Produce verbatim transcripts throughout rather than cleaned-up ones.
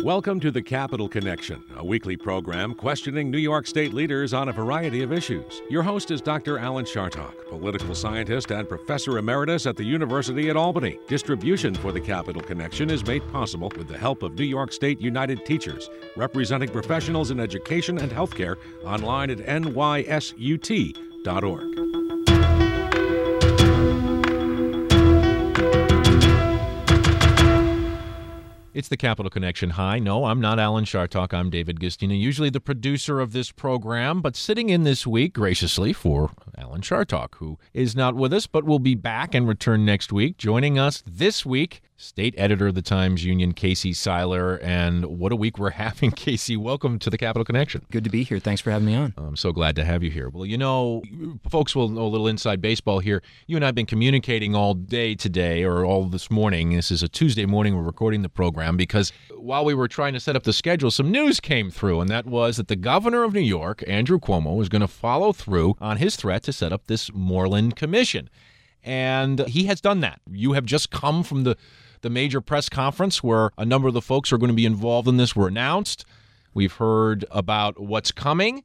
Welcome to the Capital Connection, a weekly program questioning New York State leaders on a variety of issues. Your host is Doctor Alan Chartock, political scientist and professor emeritus at the University at Albany. Distribution for the Capital Connection is made possible with the help of New York State United Teachers, representing professionals in education and healthcare, online at N Y S U T dot org. It's the Capital Connection. Hi, no, I'm not Alan Chartock. I'm David Gistina, usually the producer of this program, but sitting in this week, graciously, for Alan Chartock, who is not with us, but will be back and return next week. Joining us this week, state editor of the Times-Union, Casey Seiler, and what a week we're having. Casey, welcome to the Capital Connection. Good to be here. Thanks for having me on. I'm so glad to have you here. Well, you know, folks will know a little inside baseball here. You and I have been communicating all day today, or all this morning. This is a Tuesday morning. We're recording the program because while we were trying to set up the schedule, some news came through, and that was that the governor of New York, Andrew Cuomo, is going to follow through on his threat to set up this Moreland Commission. And he has done that. You have just come from the The major press conference where a number of the folks who are going to be involved in this were announced. We've heard about what's coming.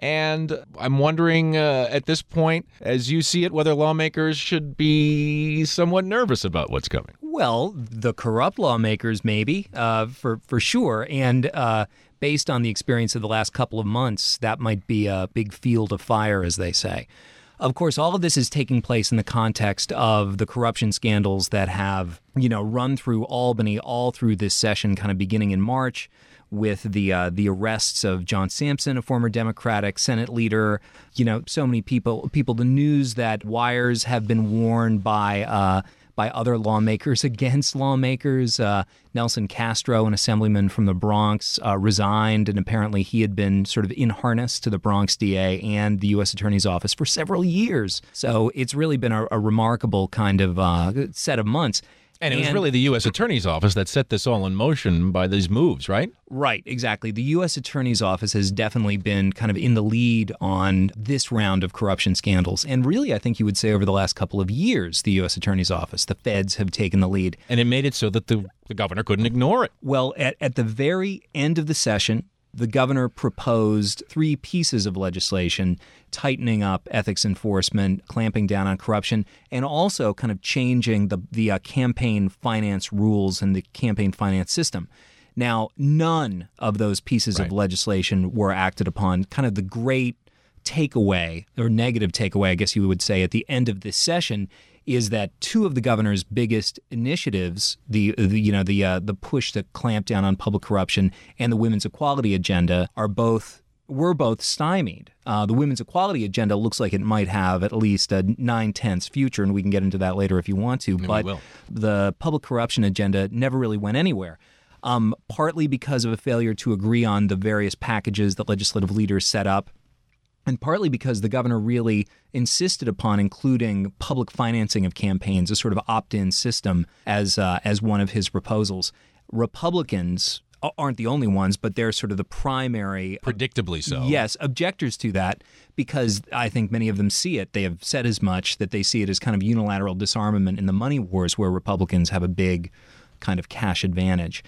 And I'm wondering uh, at this point, as you see it, whether lawmakers should be somewhat nervous about what's coming. Well, the corrupt lawmakers, maybe, uh, for, for sure. And uh, based on the experience of the last couple of months, that might be a big field of fire, as they say. Of course, all of this is taking place in the context of the corruption scandals that have, you know, run through Albany all through this session, kind of beginning in March, with the uh, the arrests of John Sampson, a former Democratic Senate leader. You know, so many people. People. The news that wires have been worn by uh, by other lawmakers against lawmakers. Uh, Nelson Castro, an assemblyman from the Bronx, uh, resigned, and apparently he had been sort of in harness to the Bronx D A and the U S Attorney's Office for several years. So it's really been a, a remarkable kind of uh, set of months. And it was really the U S Attorney's Office that set this all in motion by these moves, right? Right, exactly. The U S Attorney's Office has definitely been kind of in the lead on this round of corruption scandals. And really, I think you would say over the last couple of years, the U S Attorney's Office, the feds have taken the lead. And it made it so that the, the governor couldn't ignore it. Well, at, at the very end of the session, the governor proposed three pieces of legislation tightening up ethics enforcement, clamping down on corruption, and also kind of changing the, the uh, campaign finance rules and the campaign finance system. Now, none of those pieces right. of legislation were acted upon. Kind of the great takeaway, or negative takeaway, I guess you would say, at the end of this session is that two of the governor's biggest initiatives, the, the you know the uh, the push to clamp down on public corruption and the women's equality agenda, are both were both stymied. Uh, the women's equality agenda looks like it might have at least a nine-tenths future, and we can get into that later if you want to. And but we will. The public corruption agenda never really went anywhere. Um, partly because of a failure to agree on the various packages that legislative leaders set up, and partly because the governor really insisted upon including public financing of campaigns, a sort of opt-in system, as uh, as one of his proposals. Republicans aren't the only ones, but they're sort of the primary... Predictably so. Yes, objectors to that, because I think many of them see it. They have said as much, that they see it as kind of unilateral disarmament in the money wars where Republicans have a big kind of cash advantage.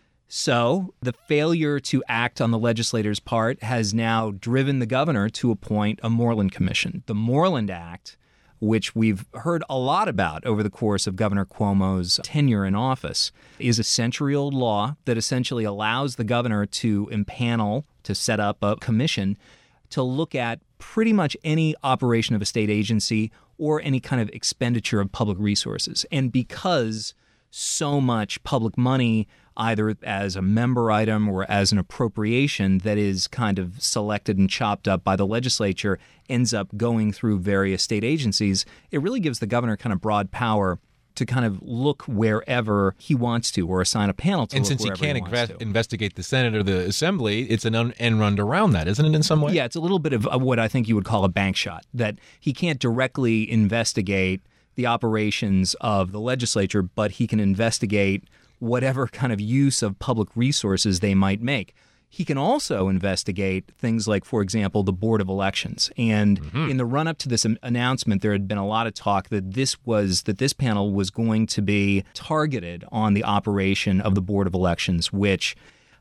So the failure to act on the legislators' part has now driven the governor to appoint a Moreland Commission. The Moreland Act, which we've heard a lot about over the course of Governor Cuomo's tenure in office, is a century-old law that essentially allows the governor to impanel, to set up a commission to look at pretty much any operation of a state agency or any kind of expenditure of public resources. And because so much public money, either as a member item or as an appropriation that is kind of selected and chopped up by the legislature, ends up going through various state agencies, it really gives the governor kind of broad power to kind of look wherever he wants to, or assign a panel to and look since he wherever can't he wants inve- to. investigate the Senate or the Assembly, it's an un- end run around that, isn't it, in some way? Yeah, it's a little bit of what I think you would call a bank shot, that he can't directly investigate the operations of the legislature, but he can investigate whatever kind of use of public resources they might make. He can also investigate things like, for example, the Board of Elections. And mm-hmm. in the run-up to this announcement, there had been a lot of talk that this was that this panel was going to be targeted on the operation of the Board of Elections, which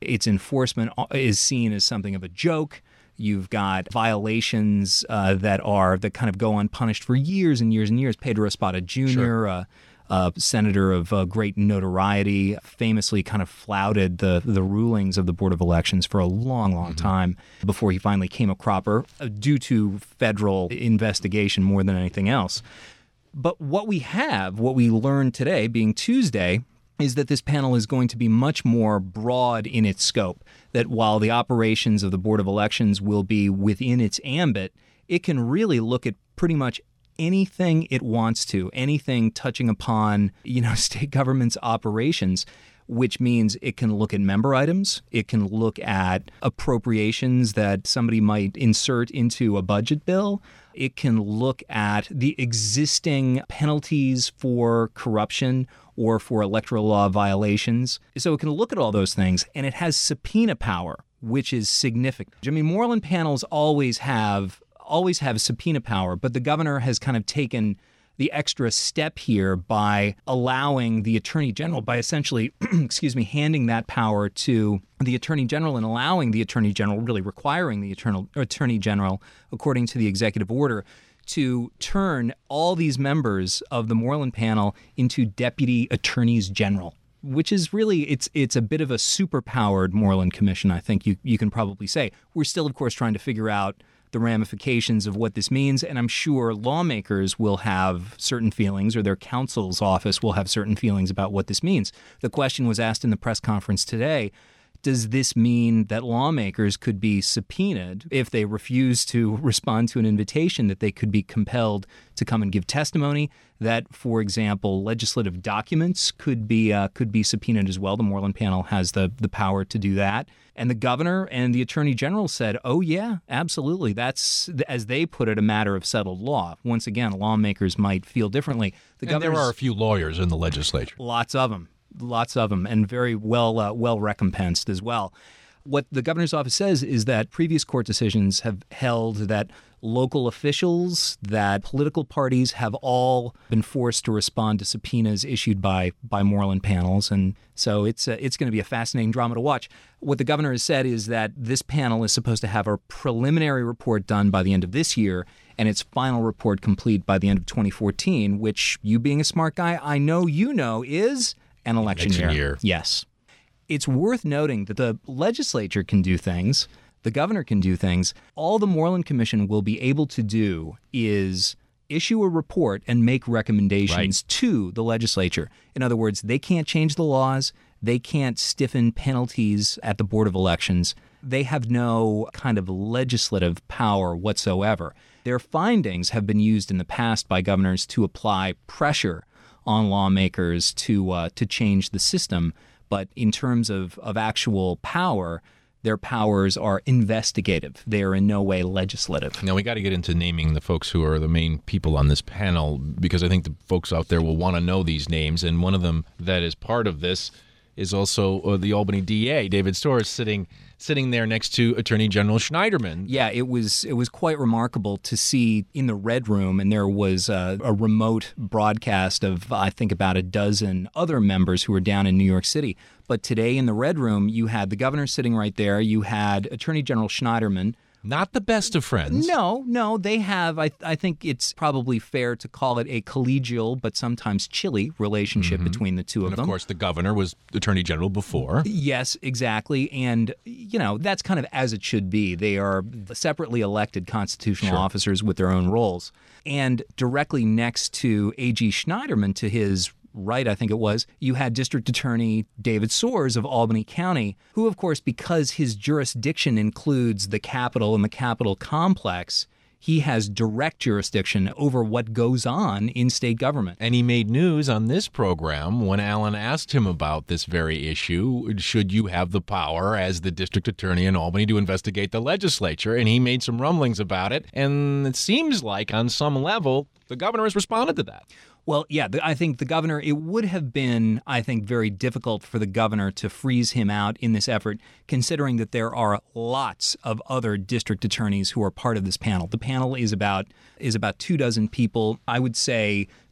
Its enforcement is seen as something of a joke. You've got violations uh, that are that kind of go unpunished for years and years and years. Pedro Espada Junior, Sure. uh, a senator of uh, great notoriety, famously kind of flouted the the rulings of the Board of Elections for a long, long mm-hmm. time before he finally came a cropper uh, due to federal investigation more than anything else. But what we have, what we learned today, being Tuesday, is that this panel is going to be much more broad in its scope, that while the operations of the Board of Elections will be within its ambit, it can really look at pretty much anything it wants to, anything touching upon, you know, state government's operations, which means it can look at member items, it can look at appropriations that somebody might insert into a budget bill, it can look at the existing penalties for corruption or for electoral law violations. So it can look at all those things, and it has subpoena power, which is significant. I mean, Moreland panels always have always have subpoena power, but the governor has kind of taken the extra step here by allowing the attorney general, by essentially, excuse me, handing that power to the attorney general and allowing the attorney general, really requiring the eternal, attorney general, according to the executive order, to turn all these members of the Moreland panel into deputy attorneys general, which is really, it's it's a bit of a superpowered Moreland Commission, I think you, you can probably say. We're still, of course, trying to figure out the ramifications of what this means, and I'm sure lawmakers will have certain feelings, or their counsel's office will have certain feelings about what this means. The question was asked in the press conference today, does this mean that lawmakers could be subpoenaed if they refuse to respond to an invitation, that they could be compelled to come and give testimony, that, for example, legislative documents could be uh, could be subpoenaed as well? The Moreland panel has the, the power to do that. And the governor and the attorney general said, oh, yeah, absolutely. That's, as they put it, a matter of settled law. Once again, lawmakers might feel differently. The and there are a few lawyers in the legislature. Lots of them. Lots of them, and very well uh, well recompensed as well. What the governor's office says is that previous court decisions have held that local officials, that political parties have all been forced to respond to subpoenas issued by by Moreland panels, and so it's uh, it's going to be a fascinating drama to watch. What the governor has said is that this panel is supposed to have a preliminary report done by the end of this year, and its final report complete by the end of twenty fourteen, which, you being a smart guy, I know you know is an election, election year. year. Yes. It's worth noting that the legislature can do things, the governor can do things. All the Moreland Commission will be able to do is issue a report and make recommendations right. to the legislature. In other words, they can't change the laws. They can't stiffen penalties at the Board of Elections. They have no kind of legislative power whatsoever. Their findings have been used in the past by governors to apply pressure on lawmakers to uh, to change the system. But in terms of, of actual power, their powers are investigative. They are in no way legislative. Now, we got to get into naming the folks who are the main people on this panel, because I think the folks out there will want to know these names. And one of them that is part of this is also uh, the Albany D A, David Storrs, sitting sitting there next to Attorney General Schneiderman. Yeah, it was it was quite remarkable to see in the Red Room, and there was a, a remote broadcast of, I think, about a dozen other members who were down in New York City. But today in the Red Room, you had the governor sitting right there. You had Attorney General Schneiderman. Not the best of friends. No, no, they have, I, I think it's probably fair to call it a collegial but sometimes chilly relationship mm-hmm. between the two of and them. Of course, the governor was Attorney General before. Yes, exactly. And, you know, that's kind of as it should be. They are separately elected constitutional sure. officers with their own roles. And directly next to A G Schneiderman, to his right, I think it was, you had District Attorney David Storrs of Albany County, who, of course, because his jurisdiction includes the Capitol and the Capitol complex, he has direct jurisdiction over what goes on in state government. And he made news on this program when Alan asked him about this very issue. Should you have the power as the district attorney in Albany to investigate the legislature? And he made some rumblings about it. And it seems like on some level, the governor has responded to that. Well, yeah, I think the governor, it would have been, I think, very difficult for the governor to freeze him out in this effort, considering that there are lots of other district attorneys who are part of this panel. The panel is about is about two dozen people. I would say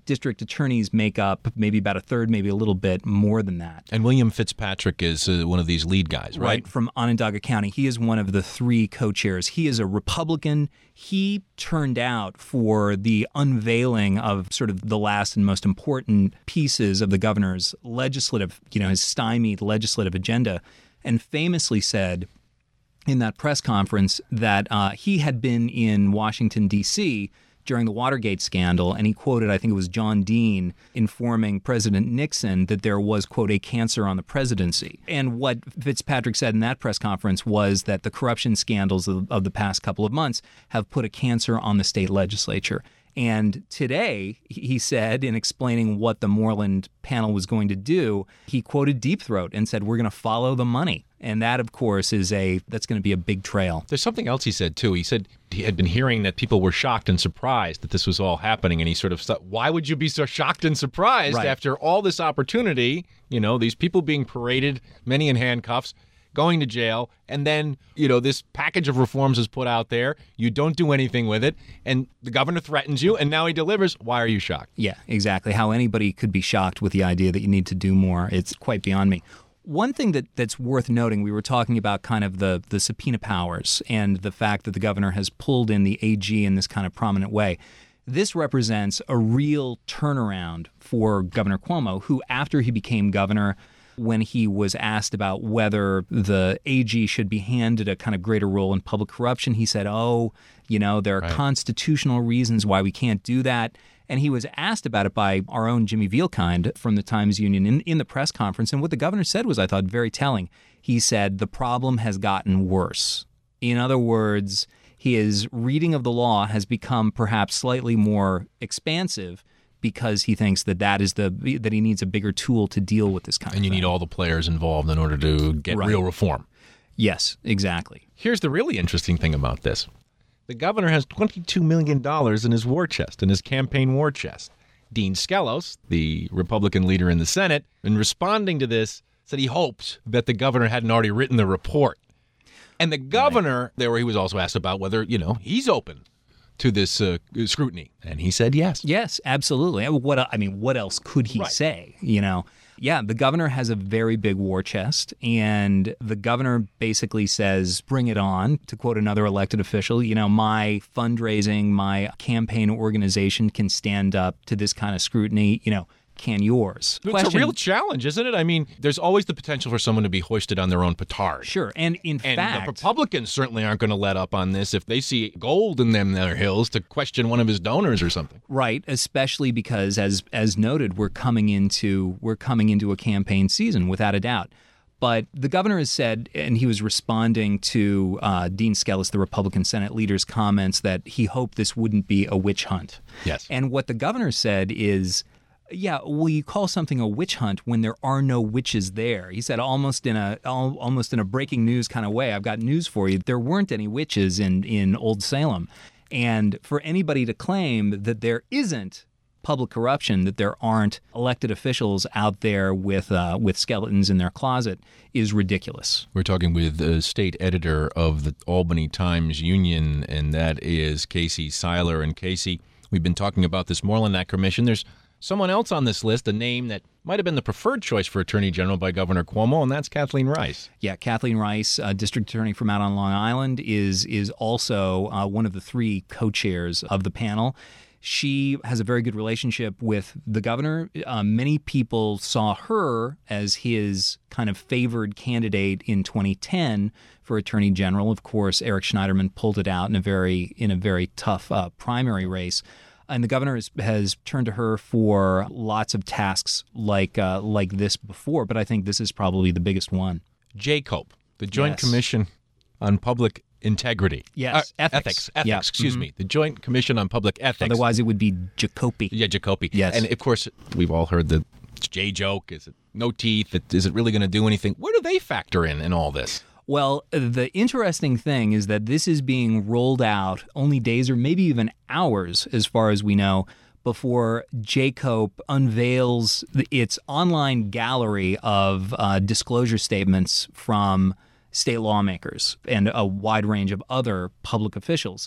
district attorneys make up maybe about a third, maybe a little bit more than that. And William Fitzpatrick is uh, one of these lead guys, right? Right, from Onondaga County. He is one of the three co-chairs. He is a Republican. He turned out for the unveiling of sort of the last and most important pieces of the governor's legislative, you know, his stymied legislative agenda, and famously said in that press conference that uh, he had been in Washington, D C during the Watergate scandal, and he quoted, I think it was John Dean, informing President Nixon that there was, quote, a cancer on the presidency. And what Fitzpatrick said in that press conference was that the corruption scandals of, of the past couple of months have put a cancer on the state legislature. And today, he said, in explaining what the Moreland panel was going to do, he quoted Deep Throat and said, we're going to follow the money. And that, of course, is a that's going to be a big trail. There's something else he said, too. He said he had been hearing that people were shocked and surprised that this was all happening. And he sort of thought, why would you be so shocked and surprised right. after all this opportunity, you know, these people being paraded, many in handcuffs, going to jail, and then, you know, this package of reforms is put out there. You don't do anything with it, and the governor threatens you, and now he delivers. Why are you shocked? Yeah, exactly. How anybody could be shocked with the idea that you need to do more, it's quite beyond me. One thing that, that's worth noting, we were talking about kind of the, the subpoena powers and the fact that the governor has pulled in the A G in this kind of prominent way. This represents a real turnaround for Governor Cuomo, who, after he became governor, when he was asked about whether the A G should be handed a kind of greater role in public corruption, he said, oh, you know, there are right. constitutional reasons why we can't do that. And he was asked about it by our own Jimmy Vielkind from the Times-Union in, in the press conference. And what the governor said was, I thought, very telling. He said, the problem has gotten worse. In other words, his reading of the law has become perhaps slightly more expansive because he thinks that that is the that he needs a bigger tool to deal with this kind and of thing. And you need all the players involved in order to get right. real reform. Yes, exactly. Here's the really interesting thing about this. The governor has twenty-two million dollars in his war chest, in his campaign war chest. Dean Skelos, the Republican leader in the Senate, in responding to this, said he hoped that the governor hadn't already written the report. And the governor, right. there where he was also asked about whether, you know, he's open to this uh, scrutiny. And he said yes. Yes, absolutely. What I mean, what else could he right. say, you know? Yeah, the governor has a very big war chest, and the governor basically says, bring it on, to quote another elected official. You know, my fundraising, my campaign organization can stand up to this kind of scrutiny. You know, can yours? It's Question, a real challenge, isn't it? I mean, there's always the potential for someone to be hoisted on their own petard. Sure, and in and fact... the Republicans certainly aren't going to let up on this if they see gold in them their hills to question one of his donors or something. Right, especially because, as as noted, we're coming into we're coming into a campaign season, without a doubt. But the governor has said, and he was responding to uh, Dean Skelos, the Republican Senate leader's comments, that he hoped this wouldn't be a witch hunt. Yes. And what the governor said is, yeah, well, you call something a witch hunt when there are no witches there. He said almost in a almost in a breaking news kind of way, I've got news for you. There weren't any witches in, in Old Salem. And for anybody to claim that there isn't public corruption, that there aren't elected officials out there with uh, with skeletons in their closet is ridiculous. We're talking with the state editor of the Albany Times-Union, and that is Casey Seiler. And Casey, we've been talking about this Moreland Act commission. There's someone else on this list, a name that might have been the preferred choice for Attorney General by Governor Cuomo, and that's Kathleen Rice. Yeah, Kathleen Rice, uh, District Attorney from out on Long Island, is is also uh, one of the three co-chairs of the panel. She has a very good relationship with the governor. Uh, many people saw her as his kind of favored candidate in twenty ten for Attorney General. Of course, Eric Schneiderman pulled it out in a very in a very tough uh, primary race. And the governor has, has turned to her for lots of tasks like uh, like this before, but I think this is probably the biggest one. J COPE, the Joint Yes. Commission on Public Integrity. Yes, Uh, ethics. Ethics, ethics Yeah. excuse Mhm. me. The Joint Commission on Public Ethics. Otherwise, it would be Jacoby. Yeah, Jacoby. Yes. And, of course, we've all heard the J joke. Is it no teeth? Is it really going to do anything? Where do they factor in in all this? Well, the interesting thing is that this is being rolled out only days or maybe even hours, as far as we know, before J COPE unveils its online gallery of uh, disclosure statements from state lawmakers and a wide range of other public officials.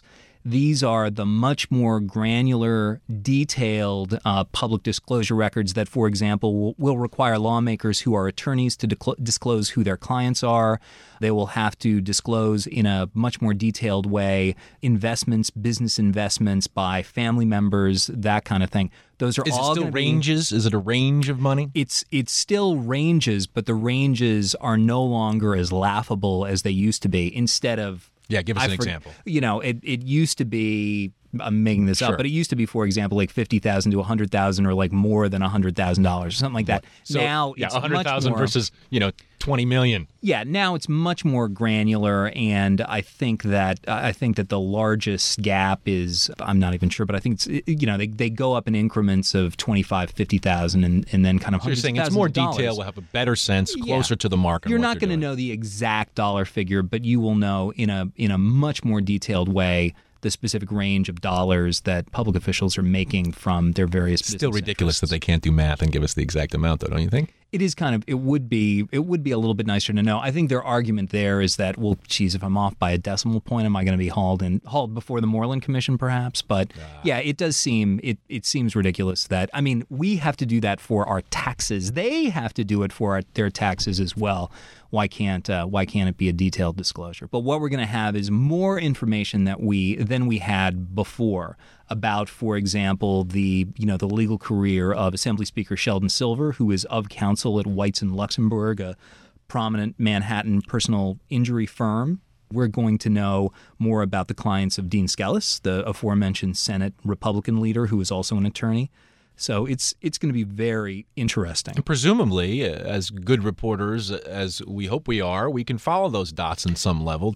These are the much more granular, detailed uh, public disclosure records that, for example, will, will require lawmakers who are attorneys to decl- disclose who their clients are. They will have to disclose in a much more detailed way investments, business investments by family members, that kind of thing. Those are Is all it still ranges? Be, Is it a range of money? It's it's still ranges, but the ranges are no longer as laughable as they used to be. Instead of Yeah, give us I an for, example. You know, it, it used to be, I'm making this Sure. up, but it used to be, for example, like fifty thousand dollars to one hundred thousand dollars or like more than one hundred thousand dollars or something like that. So, now yeah, it's one hundred thousand much more, versus, you know, twenty million dollars. Yeah, now it's much more granular, and I think that I think that the largest gap is, I'm not even sure, but I think it's, you know, they, they go up in increments of twenty-five, fifty thousand and, and then kind of So you're hundreds saying of it's thousands more of dollars. detail, we'll have a better sense, Yeah. closer to the market. You're on what not going to doing. know the exact dollar figure, but you will know in a in a much more detailed way the specific range of dollars that public officials are making from their various It's business still ridiculous interests. that they can't do math and give us the exact amount, though, don't you think? It is kind of, it would be, it would be a little bit nicer to know. I think their argument there is that, well, geez, if I'm off by a decimal point, am I going to be hauled in, hauled before the Moreland Commission, perhaps? But yeah, it does seem, it, it seems ridiculous that, I mean, we have to do that for our taxes. They have to do it for our, their taxes as well. Why can't uh, why can't it be a detailed disclosure? But what we're going to have is more information that we than we had before about, for example, the you know the legal career of Assembly Speaker Sheldon Silver, who is of counsel at Whites and Luxembourg, a prominent Manhattan personal injury firm. We're going to know more about the clients of Dean Skelos, the aforementioned Senate Republican leader, who is also an attorney. So it's it's going to be very interesting. And presumably, uh, as good reporters as we hope we are, we can follow those dots in some level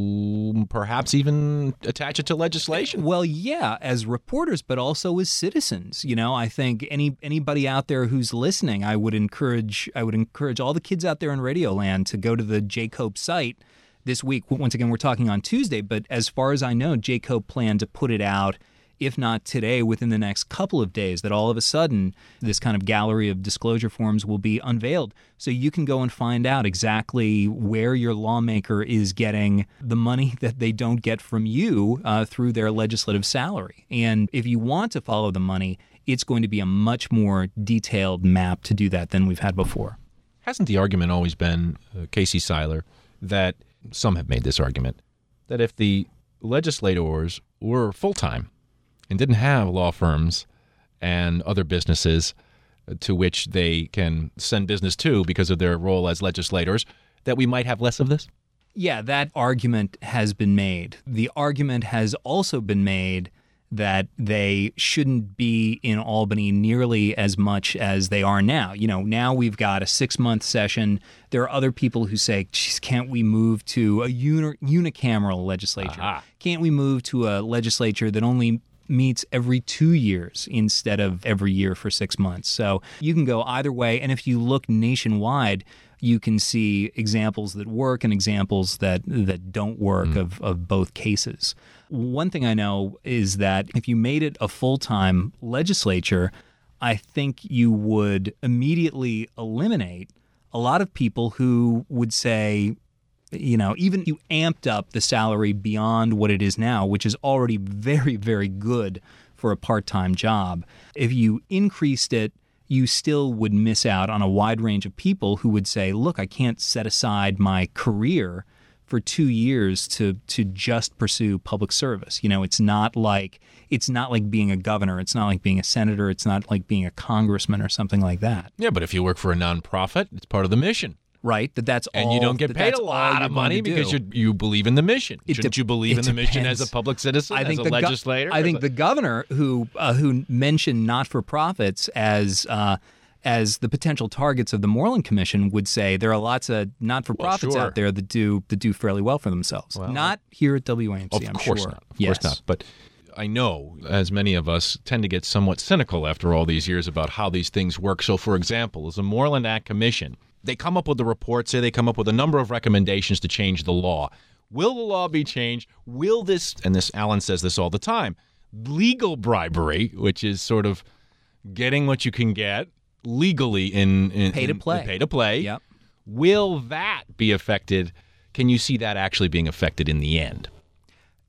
to perhaps even attach it to legislation. Well, yeah, as reporters, but also as citizens. You know, I think any anybody out there who's listening, I would encourage I would encourage all the kids out there in Radioland to go to the J COPE site this week. Once again, we're talking on Tuesday, but as far as I know, J COPE planned to put it out, if not today, within the next couple of days, that all of a sudden this kind of gallery of disclosure forms will be unveiled. So you can go and find out exactly where your lawmaker is getting the money that they don't get from you uh, through their legislative salary. And if you want to follow the money, it's going to be a much more detailed map to do that than we've had before. Hasn't the argument always been, uh, Casey Seiler, that some have made this argument, that if the legislators were full-time and didn't have law firms and other businesses to which they can send business to because of their role as legislators, that we might have less of this? Yeah, that argument has been made. The argument has also been made that they shouldn't be in Albany nearly as much as they are now. You know, now we've got a six-month session. There are other people who say, geez, can't we move to a uni- unicameral legislature? Aha. Can't we move to a legislature that only meets every two years instead of every year for six months? So you can go either way. And if you look nationwide, you can see examples that work and examples that that don't work mm. of, of both cases. One thing I know is that if you made it a full-time legislature, I think you would immediately eliminate a lot of people who would say, you know, even if you amped up the salary beyond what it is now, which is already very, very good for a part-time job, if you increased it, you still would miss out on a wide range of people who would say, look, I can't set aside my career for two years to to just pursue public service. You know, it's not like it's not like being a governor. It's not like being a senator. It's not like being a congressman or something like that. Yeah, but if you work for a nonprofit, it's part of the mission. Right, that that's and all, you don't get that paid that's a lot of money because you you believe in the mission. It Shouldn't de- you believe it in the mission depends. as a public citizen, I think as a the go- legislator? I think the governor who uh, who mentioned not-for-profits as uh, as the potential targets of the Moreland Commission would say there are lots of not-for-profits well, sure. out there that do that do fairly well for themselves. Well, not here at W A M C, of I'm course sure. not. Of yes. course not. But I know, as many of us tend to get somewhat cynical after all these years about how these things work. So, for example, as the Moreland Act Commission, they come up with the report, say they come up with a number of recommendations to change the law. Will the law be changed? Will this, and this Alan says this all the time, legal bribery, which is sort of getting what you can get legally in, in Pay to in- play. Pay to play. Yep. Will that be affected? Can you see that actually being affected in the end?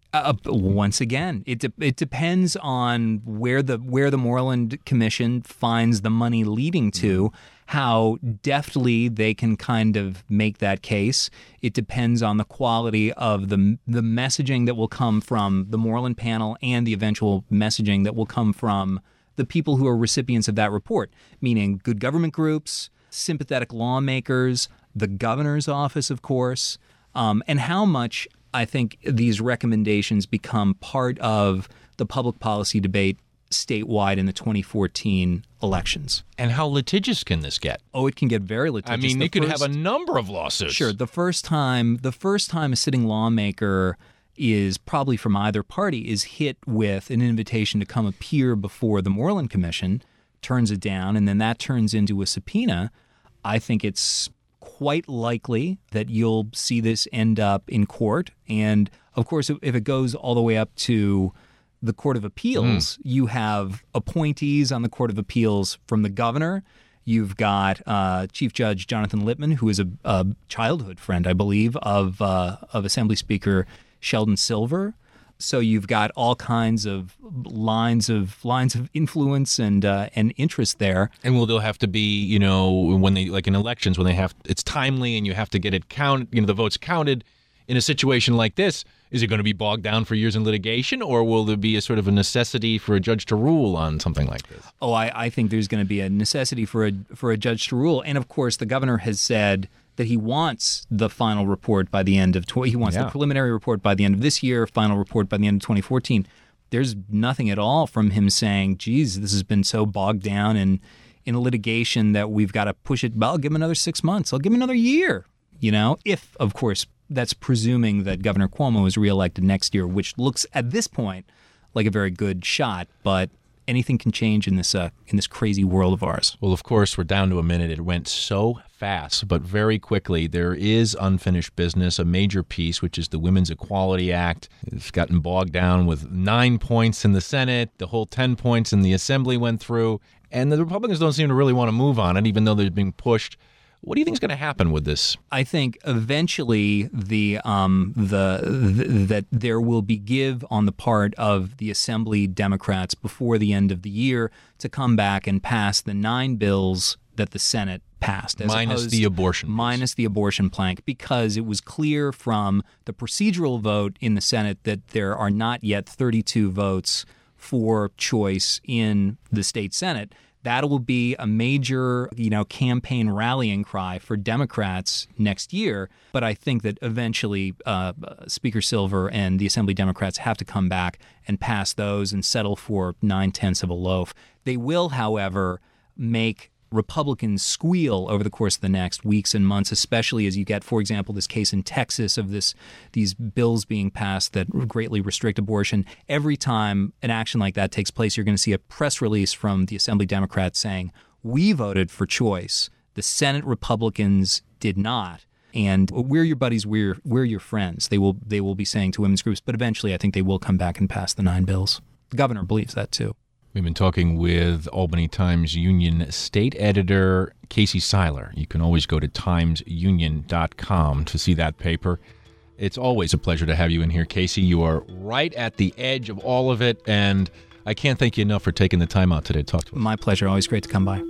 Uh, once again, it de- it depends on where the where the Moreland Commission finds the money leading to, how deftly they can kind of make that case. It depends on the quality of the the messaging that will come from the Moreland panel and the eventual messaging that will come from the people who are recipients of that report, meaning good government groups, sympathetic lawmakers, the governor's office, of course, um, and how much I think these recommendations become part of the public policy debate statewide in the twenty fourteen elections. And how litigious can this get? Oh, it can get very litigious. I mean, the you could first, have a number of lawsuits. Sure. The first time, the first time a sitting lawmaker is probably from either party is hit with an invitation to come appear before the Moreland Commission, turns it down, and then that turns into a subpoena, I think it's quite likely that you'll see this end up in court. And of course, if it goes all the way up to the Court of Appeals, mm. you have appointees on the Court of Appeals from the governor. You've got uh, Chief Judge Jonathan Lippman, who is a, a childhood friend, I believe, of uh, of Assembly Speaker Sheldon Silver. So you've got all kinds of lines of lines of influence and uh, and interest there. And will there have to be, you know, when they like in elections when they have it's timely and you have to get it count, you know, the votes counted. In a situation like this, is it going to be bogged down for years in litigation, or will there be a sort of a necessity for a judge to rule on something like this? Oh, I, I think there's going to be a necessity for a for a judge to rule, and of course, the governor has said that he wants the final report by the end of tw- he wants yeah. the preliminary report by the end of this year, final report by the end of twenty fourteen. There's nothing at all from him saying, "Geez, this has been so bogged down in in litigation that we've got to push it." I'll give him another six months. I'll give him another year. You know, if of course. That's presuming that Governor Cuomo is reelected next year, which looks at this point like a very good shot. But anything can change in this uh, in this crazy world of ours. Well, of course, we're down to a minute. It went so fast, but very quickly. There is unfinished business, a major piece, which is the Women's Equality Act. It's gotten bogged down with nine points in the Senate. The whole ten points in the Assembly went through. And the Republicans don't seem to really want to move on it, even though they're being pushed. What do you think is going to happen with this? I think eventually the um, the, the that there will be give on the part of the Assembly Democrats before the end of the year to come back and pass the nine bills that the Senate passed. As minus opposed, the abortion. Minus the abortion plank, because it was clear from the procedural vote in the Senate that there are not yet thirty-two votes for choice in the state Senate. That will be a major, you know, campaign rallying cry for Democrats next year. But I think that eventually uh, Speaker Silver and the Assembly Democrats have to come back and pass those and settle for nine-tenths of a loaf. They will, however, make Republicans squeal over the course of the next weeks and months, especially as you get, for example, this case in Texas of this these bills being passed that greatly restrict abortion. Every time an action like that takes place, you're going to see a press release from the Assembly Democrats saying, "We voted for choice. The Senate Republicans did not. And we're your buddies, we're we're your friends." They will they will be saying to women's groups, but eventually I think they will come back and pass the nine bills. The governor believes that too. We've been talking with Albany Times Union State Editor Casey Seiler. You can always go to times union dot com to see that paper. It's always a pleasure to have you in here, Casey. You are right at the edge of all of it, and I can't thank you enough for taking the time out today to talk to us. My pleasure. Always great to come by.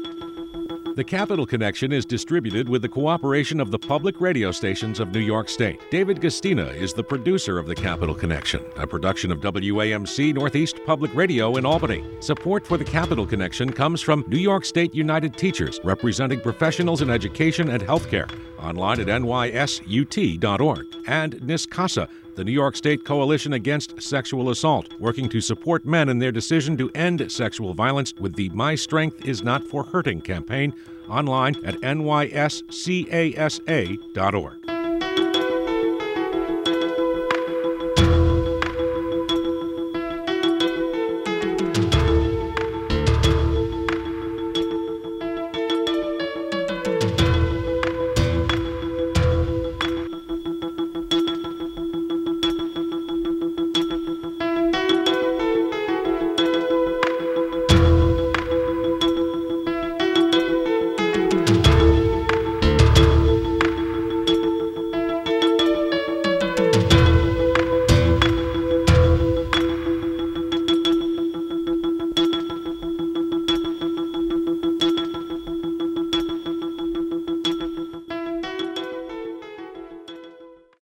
The Capital Connection is distributed with the cooperation of the public radio stations of New York State. David Gastina is the producer of The Capital Connection, a production of W A M C Northeast Public Radio in Albany. Support for The Capital Connection comes from New York State United Teachers, representing professionals in education and healthcare, online at N Y S U T dot org, and NISCASA, the New York State Coalition Against Sexual Assault, working to support men in their decision to end sexual violence with the My Strength Is Not for Hurting campaign, online at N Y S C A S A dot org.